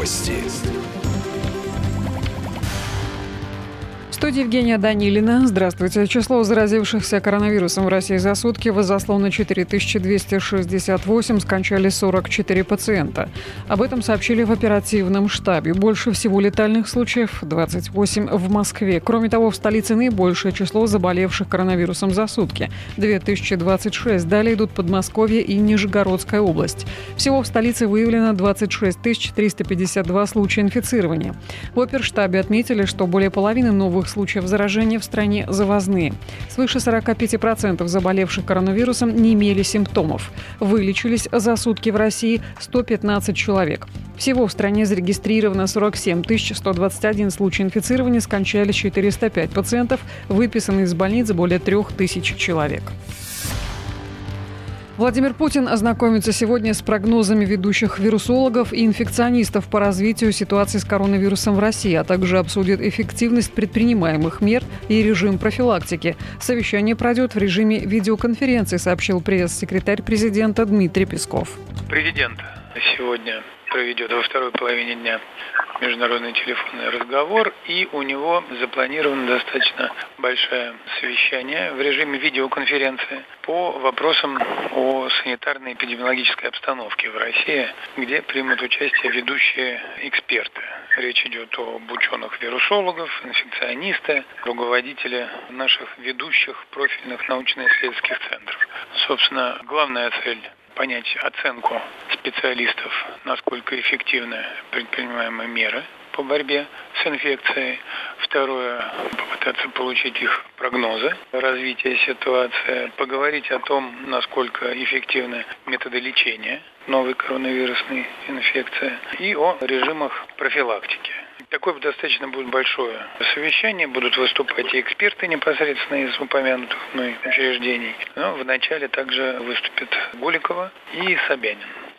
Новости. В студии Евгения Данилина. Здравствуйте. Число заразившихся коронавирусом в России за сутки возросло на 4268, скончались 44 пациента. Об этом сообщили в оперативном штабе. Больше всего летальных случаев – 28 в Москве. Кроме того, в столице наибольшее число заболевших коронавирусом за сутки – 2026. Далее идут Подмосковье и Нижегородская область. Всего в столице выявлено 26 352 случая инфицирования. В оперштабе отметили, что более половины новых случаев заражения в стране завозные. Свыше 45% заболевших коронавирусом не имели симптомов. Вылечились за сутки в России 115 человек. Всего в стране зарегистрировано 47 121 случай инфицирования, скончались 405 пациентов, выписаны из больниц более 3000 человек. Владимир Путин ознакомится сегодня с прогнозами ведущих вирусологов и инфекционистов по развитию ситуации с коронавирусом в России, а также обсудит эффективность предпринимаемых мер и режим профилактики. Совещание пройдет в режиме видеоконференции, сообщил пресс-секретарь президента Дмитрий Песков. Президент сегодня проведет во второй половине дня международный телефонный разговор, и у него запланировано достаточно большое совещание в режиме видеоконференции по вопросам о санитарно-эпидемиологической обстановке в России, где примут участие ведущие эксперты. Речь идет об ученых-вирусологов, инфекционисты, руководители наших ведущих профильных научно-исследовательских центров. Собственно, главная цель – понять оценку специалистов, насколько эффективны предпринимаемые меры по борьбе с инфекцией. Второе – попытаться получить их прогнозы развития ситуации, поговорить о том, насколько эффективны методы лечения новой коронавирусной инфекции и о режимах профилактики. Такое достаточно будет большое совещание, будут выступать и эксперты непосредственно из упомянутых мной учреждений. Но вначале также выступят Голикова и Собянин.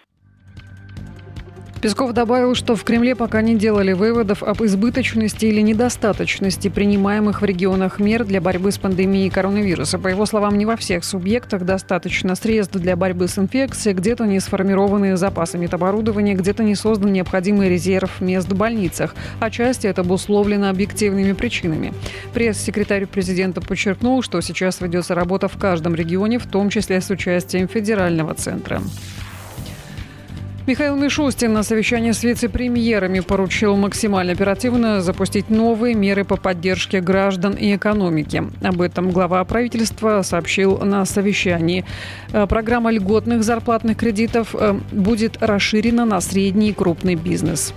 Песков добавил, что в Кремле пока не делали выводов об избыточности или недостаточности принимаемых в регионах мер для борьбы с пандемией коронавируса. По его словам, не во всех субъектах достаточно средств для борьбы с инфекцией, где-то не сформированы запасы медоборудования, где-то не создан необходимый резерв мест в больницах. Отчасти это обусловлено объективными причинами. Пресс-секретарь президента подчеркнул, что сейчас ведется работа в каждом регионе, в том числе с участием федерального центра. Михаил Мишустин на совещании с вице-премьерами поручил максимально оперативно запустить новые меры по поддержке граждан и экономики. Об этом глава правительства сообщил на совещании. Программа льготных зарплатных кредитов будет расширена на средний и крупный бизнес.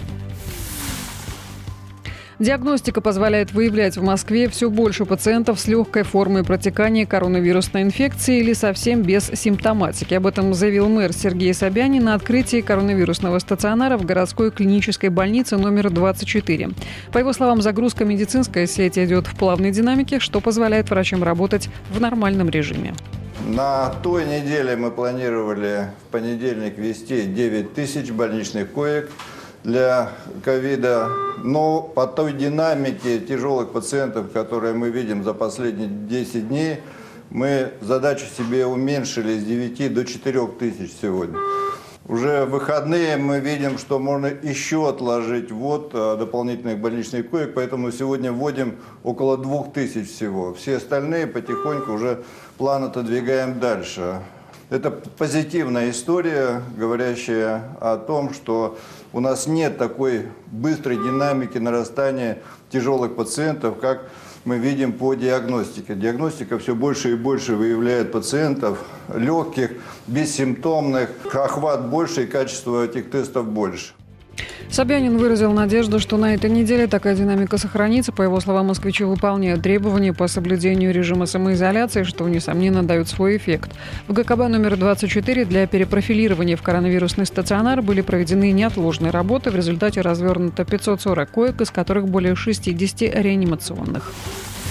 Диагностика позволяет выявлять в Москве все больше пациентов с легкой формой протекания коронавирусной инфекции или совсем без симптоматики. Об этом заявил мэр Сергей Собянин на открытии коронавирусного стационара в городской клинической больнице номер 24. По его словам, загрузка медицинской сети идет в плавной динамике, что позволяет врачам работать в нормальном режиме. На той неделе мы планировали в понедельник ввести 9 тысяч больничных коек для ковида, но по той динамике тяжелых пациентов, которые мы видим за последние 10 дней, мы задачу себе уменьшили с 9 до 4 тысяч сегодня. Уже в выходные мы видим, что можно еще отложить ввод дополнительных больничных коек, поэтому сегодня вводим около 2000 всего. Все остальные потихоньку уже план отодвигаем дальше. Это позитивная история, говорящая о том, что у нас нет такой быстрой динамики нарастания тяжелых пациентов, как мы видим по диагностике. Диагностика все больше и больше выявляет пациентов легких, бессимптомных, охват больше и качество этих тестов больше. Собянин выразил надежду, что на этой неделе такая динамика сохранится. По его словам, москвичи выполняют требования по соблюдению режима самоизоляции, что, несомненно, дает свой эффект. В ГКБ номер 24 для перепрофилирования в коронавирусный стационар были проведены неотложные работы. В результате развернуто 540 коек, из которых более 60 реанимационных.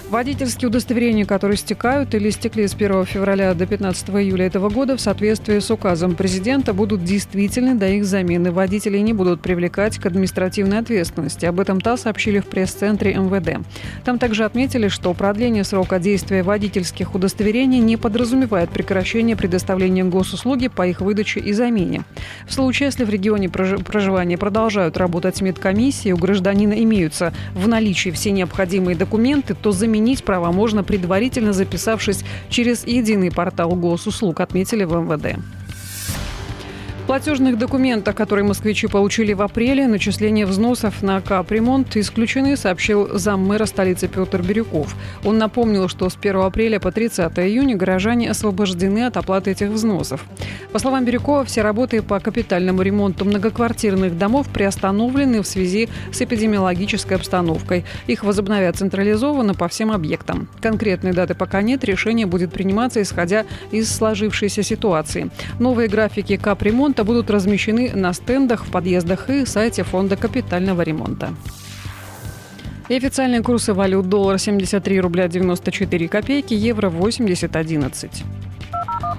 Водительские удостоверения, которые истекают или истекли с 1 февраля до 15 июля этого года, в соответствии с указом президента, будут действительны до их замены. Водителей не будут привлекать к административной ответственности. Об этом ТАСС сообщили в пресс-центре МВД. Там также отметили, что продление срока действия водительских удостоверений не подразумевает прекращение предоставления госуслуги по их выдаче и замене. В случае, если в регионе проживания продолжают работать медкомиссии, у гражданина имеются в наличии все необходимые документы, то заменить права можно, предварительно записавшись через единый портал госуслуг, отметили в МВД. В платежных документах, которые москвичи получили в апреле, начисления взносов на капремонт исключены, сообщил заммэра столицы Петр Бирюков. Он напомнил, что с 1 апреля по 30 июня горожане освобождены от оплаты этих взносов. По словам Бирюкова, все работы по капитальному ремонту многоквартирных домов приостановлены в связи с эпидемиологической обстановкой. Их возобновят централизованно по всем объектам. Конкретной даты пока нет, решение будет приниматься, исходя из сложившейся ситуации. Новые графики капремонта будут размещены на стендах, в подъездах и сайте Фонда капитального ремонта. И официальные курсы валют: доллар 73 рубля 94 копейки, евро 80.11.